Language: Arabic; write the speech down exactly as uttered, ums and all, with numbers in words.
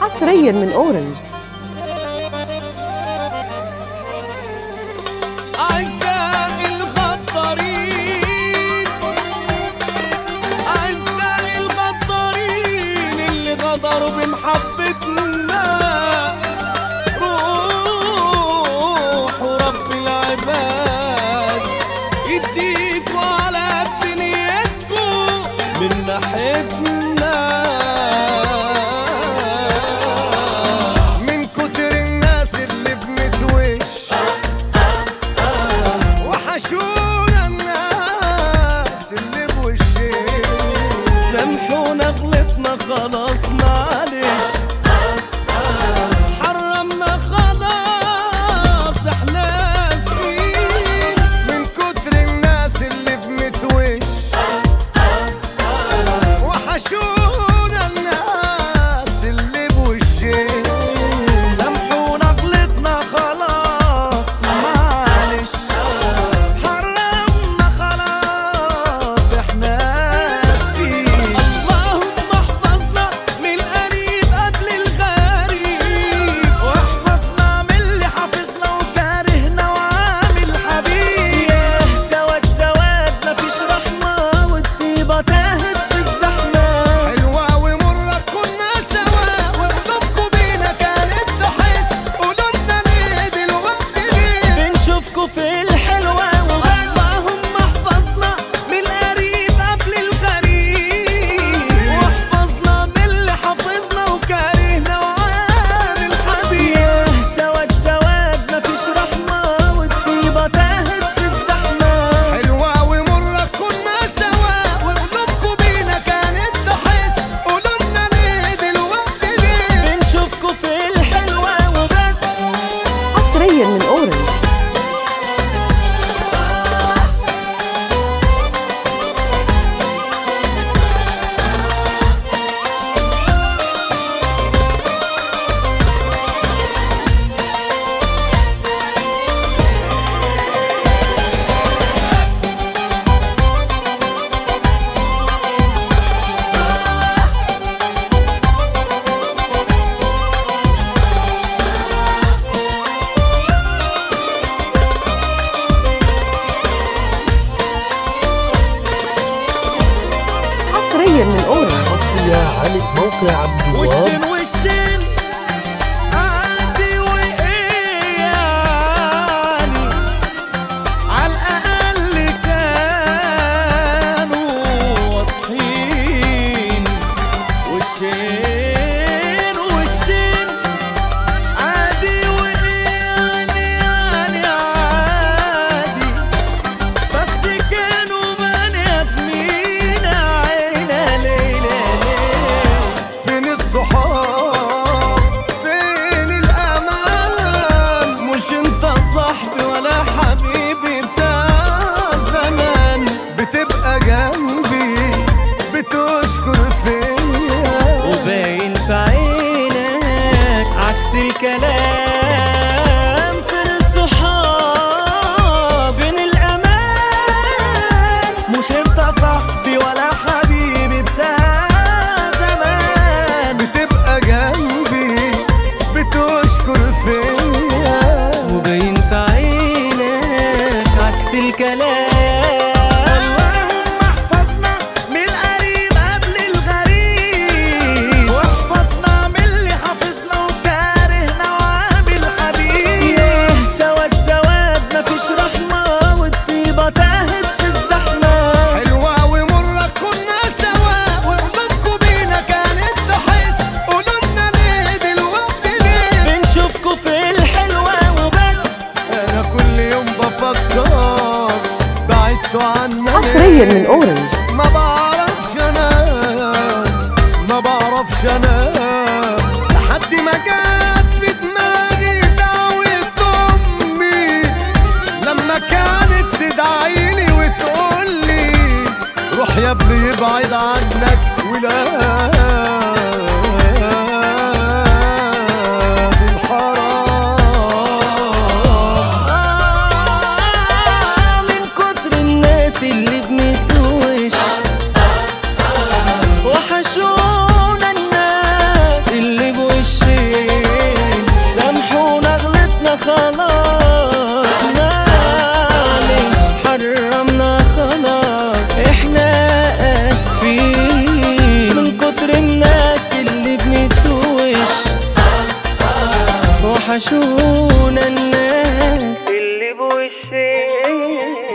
حصريا من اورنج. أعزائي الغدارين، أعزائي الغدارين اللي غدروا بمحبتنا، روحوا رب العباد يديكوا على دنيتكوا من ناحيتنا. سامحونا غلطنا خلاص معلش، حرمنا خلاص احنا اسفين من كتر الناس اللي بمتوش، وحشونا الناس اللي بوشين. سامحونا غلطنا خلاص معلش، حرمنا خلاص احنا في الحلوة وبس. اللهم احفظنا من القريب قبل الغريب، واحفظنا من اللي حافظنا وكارهنا وعامل حبيب. ياه سواد سواد مفيش رحمة والطيبة تاهت في الزحمة. حلوة ومرة كنا سوا وقلوبكوا بينا كانت تحس، قولولنا ليه دلوقتي ليه بنشوفكوا في الحلوة وبس. حصريا من اورنج. من اورنج. يا علي موقع عبد الوهاب. وشين وشين عندي وايه يعني، على الاقل كانوا واضحين. وشين وشين عادي وايه يعني، يعني عادي بس كانوا بني ادمين. الصحاب فين الأمان، مش انت صاحبي ولا حبيبي بتاع زمان. بتبقى جنبي بتشكر فيا، وباين في عينك عكس الكلام. فين الصحاب فين الأمان، مش انت صاحبي ولا حبيبي بتاع وباين في عينك عكس الكلام. اللهم احفظنا من القريب قبل الغريب، واحفظنا من اللي حافظنا وكارهنا وعامل حبيب. ياه سواد سواد مفيش رحمة والطيبة تاهت في الزحمة. حلوة ومرة كنا سوا وقلوبكوا بينا كانت تحس، قولولنا ليه دلوقتي ليه بنشوفكوا في الحلوة وبس. أنا كل يوم بفكر بعدتوا عني حصريا من اورنج. ما بعرفش أنا ما بعرفش أنا لحد ما جت في دماغي دعوة أمي، لما كانت تدعيلي وتقولي روح يا ابني ابعد عنك ولا وحشونا الناس اللي بوش ليه